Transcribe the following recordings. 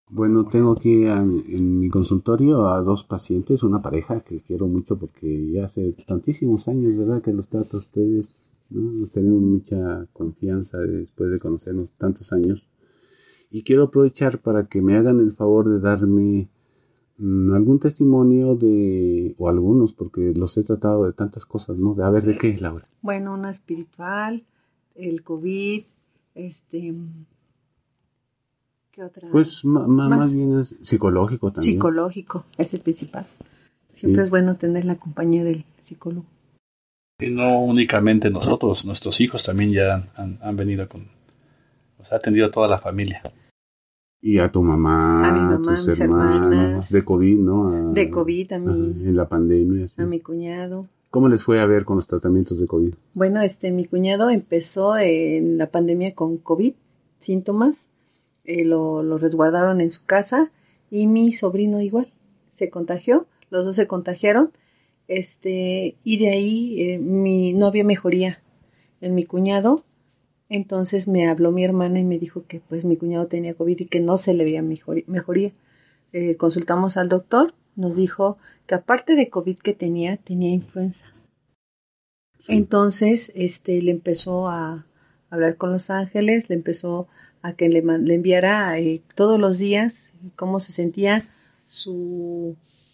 Bueno, tengo aquí en mi consultorio a dos pacientes, una pareja que quiero mucho porque ya hace tantísimos años, ¿verdad? Que los trato a ustedes, ¿no? Nos tenemos mucha confianza después de conocernos tantos años. Y quiero aprovechar para que me hagan el favor de darme algún testimonio o algunos, porque los he tratado de tantas cosas, ¿no? A ver, ¿de qué, Laura? Bueno, una espiritual, el COVID, ¿qué otra? Pues más Más bien es psicológico también. psicológico, es el principal. Siempre Sí. es bueno tener la compañía del psicólogo. Y no únicamente nosotros, nuestros hijos también ya han venido ha atendido a toda la familia. Y a tu mamá, A mi mamá, tus a mis hermanos, hermanas. de COVID, ¿no? De COVID, En la pandemia, sí. a mi cuñado. ¿Cómo les fue a ver con los tratamientos de COVID? Bueno, mi cuñado empezó en la pandemia con COVID, síntomas, lo resguardaron en su casa y mi sobrino igual, se contagió, los dos se contagiaron, y de ahí no había mejoría en mi cuñado, entonces me habló mi hermana y me dijo que pues mi cuñado tenía COVID y que no se le veía mejoría. Consultamos al doctor, nos dijo que aparte de COVID que tenía influenza. Sí. Entonces, le empezó a hablar con los ángeles, le empezó a que le enviara todos los días cómo se sentía su...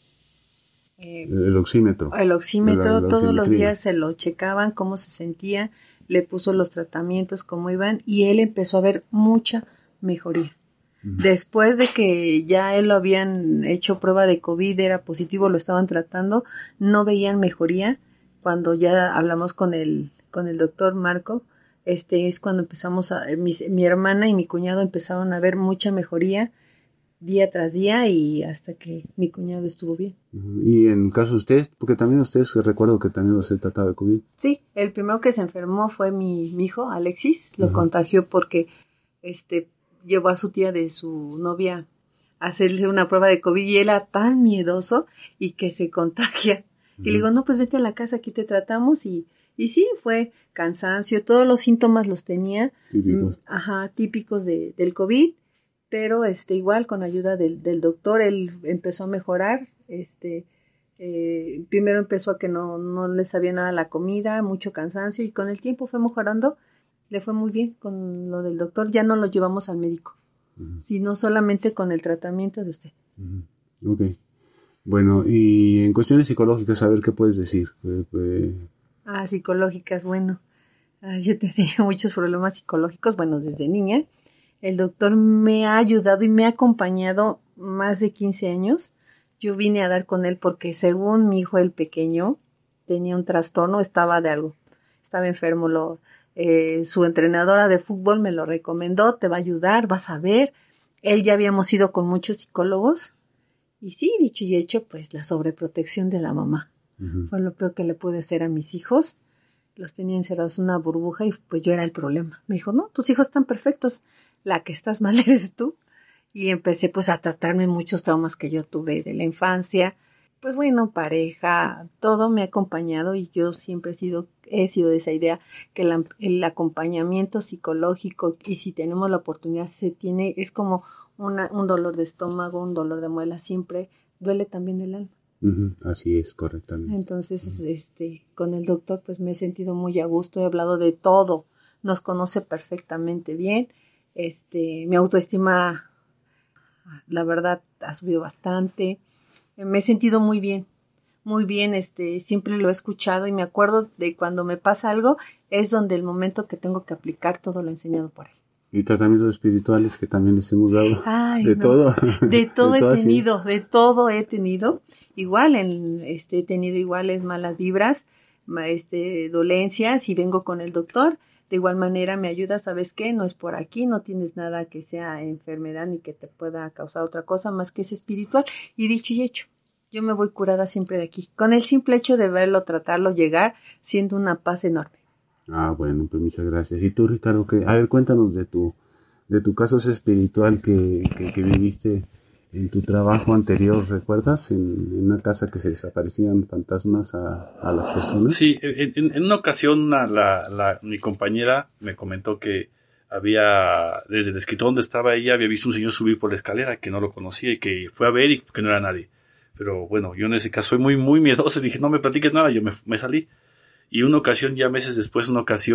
el oxímetro. El oxímetro, todos los días se lo checaban, cómo se sentía, le puso los tratamientos, cómo iban, y él empezó a ver mucha mejoría. Después de que ya él lo habían hecho prueba de COVID, era positivo, lo estaban tratando, no veían mejoría. Cuando ya hablamos con el doctor Marco, es cuando empezamos mi hermana y mi cuñado empezaron a ver mucha mejoría día tras día y hasta que mi cuñado estuvo bien. Y en el caso de ustedes, porque también ustedes recuerdo que también los he tratado de COVID. Sí, el primero que se enfermó fue mi hijo, Alexis, lo contagió porque llevó a su tía de su novia a hacerle una prueba de COVID y él era tan miedoso y que se contagia. Y le digo, no, pues vete a la casa, aquí te tratamos y sí, fue cansancio, todos los síntomas los tenía, típicos del COVID, pero igual con ayuda del doctor él empezó a mejorar, primero empezó a que no le sabía nada la comida, mucho cansancio y con el tiempo fue mejorando, le fue muy bien con lo del doctor, ya no lo llevamos al médico, sino solamente con el tratamiento de usted. Ok. Bueno, y en cuestiones psicológicas, a ver qué puedes decir. Psicológicas, bueno, yo tenía muchos problemas psicológicos, bueno, desde niña. El doctor me ha ayudado y me ha acompañado más de 15 años. Yo vine a dar con él porque según mi hijo el pequeño tenía un trastorno, estaba enfermo. Su entrenadora de fútbol me lo recomendó, te va a ayudar, vas a ver. Él ya habíamos ido con muchos psicólogos. Y sí, dicho y hecho, pues la sobreprotección de la mamá. Fue lo peor que le pude hacer a mis hijos. Los tenía encerrados en una burbuja y pues yo era el problema. Me dijo, no, tus hijos están perfectos. La que estás mal eres tú. Y empecé pues a tratarme muchos traumas que yo tuve de la infancia. Pues bueno, pareja, todo me ha acompañado y yo siempre he sido de esa idea que el acompañamiento psicológico y si tenemos la oportunidad es como un dolor de estómago, un dolor de muela, siempre duele también el alma. Así es, correctamente. Entonces, con el doctor pues me he sentido muy a gusto, he hablado de todo, nos conoce perfectamente bien, mi autoestima, la verdad, ha subido bastante, me he sentido muy bien, siempre lo he escuchado y me acuerdo de cuando me pasa algo, es donde el momento que tengo que aplicar todo lo enseñado por él. Y tratamientos espirituales que también les hemos dado. Todo. De todo he tenido. Igual, he tenido iguales malas vibras, dolencias y vengo con el doctor. De igual manera me ayuda, ¿sabes qué? No es por aquí, no tienes nada que sea enfermedad ni que te pueda causar otra cosa más que es espiritual. Y dicho y hecho, yo me voy curada siempre de aquí. Con el simple hecho de verlo, tratarlo, llegar, siendo una paz enorme. Bueno, pues muchas gracias. Y tú, Ricardo, a ver, cuéntanos de tu caso espiritual que viviste en tu trabajo anterior, ¿recuerdas? En una casa que se desaparecían fantasmas a las personas. Sí, en una ocasión mi compañera me comentó que desde el escritorio donde estaba ella, había visto un señor subir por la escalera que no lo conocía y que fue a ver y que no era nadie. Pero bueno, yo en ese caso soy muy, muy miedoso y dije, no me platiques nada, yo me salí. Y una ocasión, ya meses después,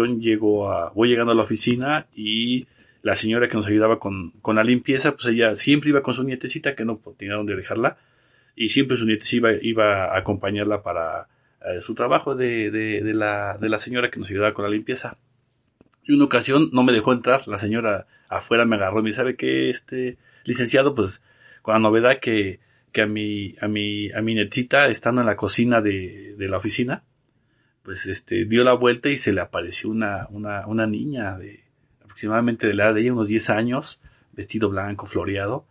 voy llegando a la oficina y la señora que nos ayudaba con la limpieza, pues ella siempre iba con su nietecita, que no tenía dónde dejarla, y siempre su nietecita iba a acompañarla para su trabajo de la señora que nos ayudaba con la limpieza. Y una ocasión no me dejó entrar, la señora afuera me agarró y me dice, ¿sabe qué, licenciado? Pues con la novedad que a mi nietita, estando en la cocina de la oficina, pues dio la vuelta y se le apareció una niña de aproximadamente de la edad de ella, unos 10 años, vestido blanco, floreado,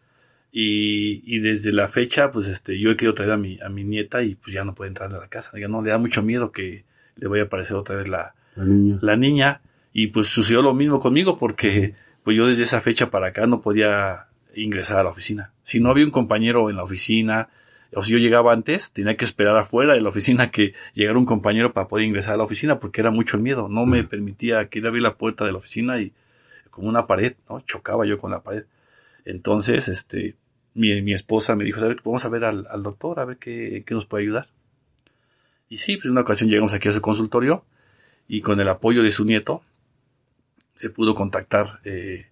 y desde la fecha, pues yo he querido traer a mi nieta y pues ya no puede entrar a la casa, ya no, le da mucho miedo que le vaya a aparecer otra vez la niña, y pues sucedió lo mismo conmigo, porque pues yo desde esa fecha para acá no podía ingresar a la oficina. Si no había un compañero en la oficina, o si yo llegaba antes, tenía que esperar afuera de la oficina que llegara un compañero para poder ingresar a la oficina, porque era mucho el miedo. No me permitía que ir a abrir la puerta de la oficina y como una pared, ¿no? Chocaba yo con la pared. Entonces, mi esposa me dijo, vamos a ver al doctor, a ver qué nos puede ayudar. Y sí, pues en una ocasión llegamos aquí a su consultorio y con el apoyo de su nieto se pudo contactar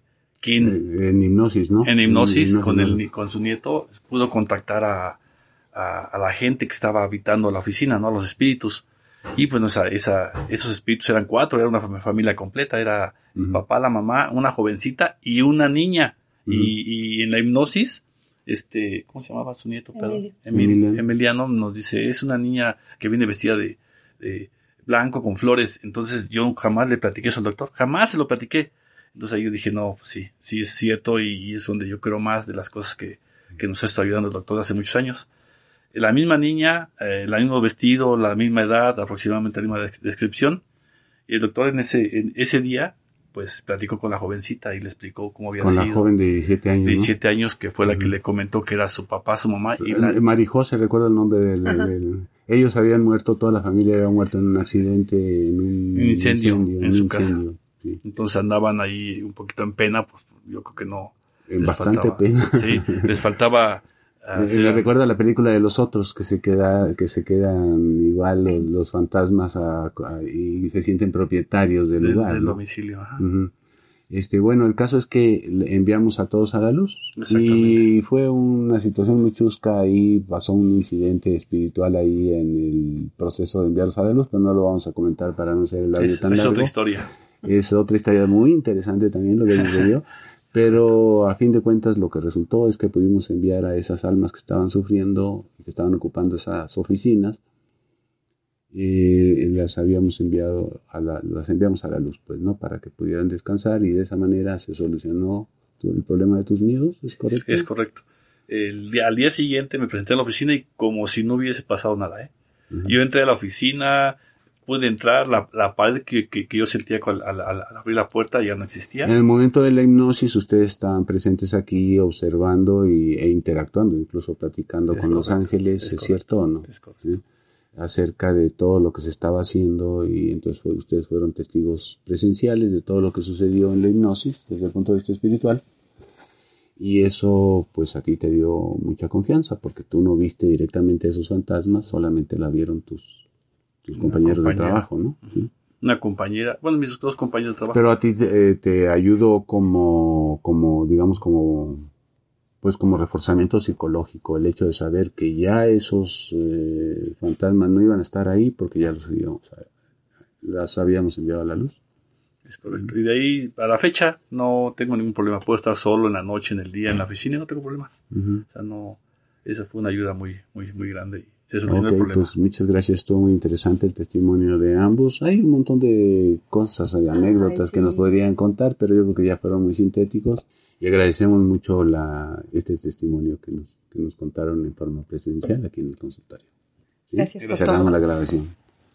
en hipnosis, ¿no? En hipnosis, con su nieto, pudo contactar a la gente que estaba habitando la oficina, ¿no? A los espíritus. Y pues esos espíritus eran 4, era una familia completa, era el papá, la mamá, una jovencita y una niña. Y en la hipnosis, ¿cómo se llamaba su nieto? Emiliano nos dice, es una niña que viene vestida de blanco con flores. Entonces yo jamás le platiqué eso al doctor, jamás se lo platiqué. Entonces ahí yo dije, no, pues sí es cierto, y es donde yo creo más de las cosas que nos ha estado ayudando el doctor hace muchos años. La misma niña, el mismo vestido, la misma edad, aproximadamente la misma descripción. Y el doctor en ese día, pues platicó con la jovencita y le explicó cómo había sido. Con la joven de 17 años. De 17 años, que fue la que le comentó que era su papá, su mamá. Y Marijose, recuerdo el nombre del... Ellos habían muerto, toda la familia había muerto en un accidente, en un incendio en su casa. Sí. Entonces andaban ahí un poquito en pena, pues yo creo que no. Bastante pena. Sí, les faltaba... Me recuerda la película de Los Otros, que se quedan igual los fantasmas y se sienten propietarios del lugar. Del ¿no? domicilio. Ajá. Bueno, el caso es que enviamos a todos a la luz y fue una situación muy chusca. Ahí pasó un incidente espiritual ahí en el proceso de enviarlos a la luz, pero no lo vamos a comentar para no ser el audio tan largo. Es otra historia. Es otra historia muy interesante también lo que sucedió. Pero a fin de cuentas lo que resultó es que pudimos enviar a esas almas que estaban sufriendo, que estaban ocupando esas oficinas, las enviamos a la luz, pues, ¿no? Para que pudieran descansar, y de esa manera se solucionó el problema de tus miedos, ¿es correcto? Es correcto. Al día siguiente me presenté a la oficina y como si no hubiese pasado nada, Yo entré a la oficina, pude entrar, la pared que yo sentía al abrir la puerta ya no existía. En el momento de la hipnosis ustedes estaban presentes aquí observando e interactuando, incluso platicando con los ángeles, ¿es cierto o no? Es correcto. ¿Sí? Acerca de todo lo que se estaba haciendo, y entonces ustedes fueron testigos presenciales de todo lo que sucedió en la hipnosis desde el punto de vista espiritual, y eso pues a ti te dio mucha confianza porque tú no viste directamente a esos fantasmas, solamente la vieron tus compañeros de trabajo, ¿no? ¿Sí? Una compañera, bueno, mis dos compañeros de trabajo. Pero a ti te ayudó como reforzamiento psicológico, el hecho de saber que ya esos fantasmas no iban a estar ahí porque ya las habíamos enviado a la luz. Es correcto. Y de ahí a la fecha no tengo ningún problema. Puedo estar solo en la noche, en el día, en la oficina y no tengo problemas. O sea, no, esa fue una ayuda muy, muy, muy grande. Se solucionó el problema. Pues muchas gracias, estuvo muy interesante el testimonio de ambos. Hay un montón de cosas, hay anécdotas que nos podrían contar, pero yo creo que ya fueron muy sintéticos, y agradecemos mucho este testimonio que nos contaron en forma presencial aquí en el consultorio. ¿Sí? Gracias por todo. Cerramos la grabación.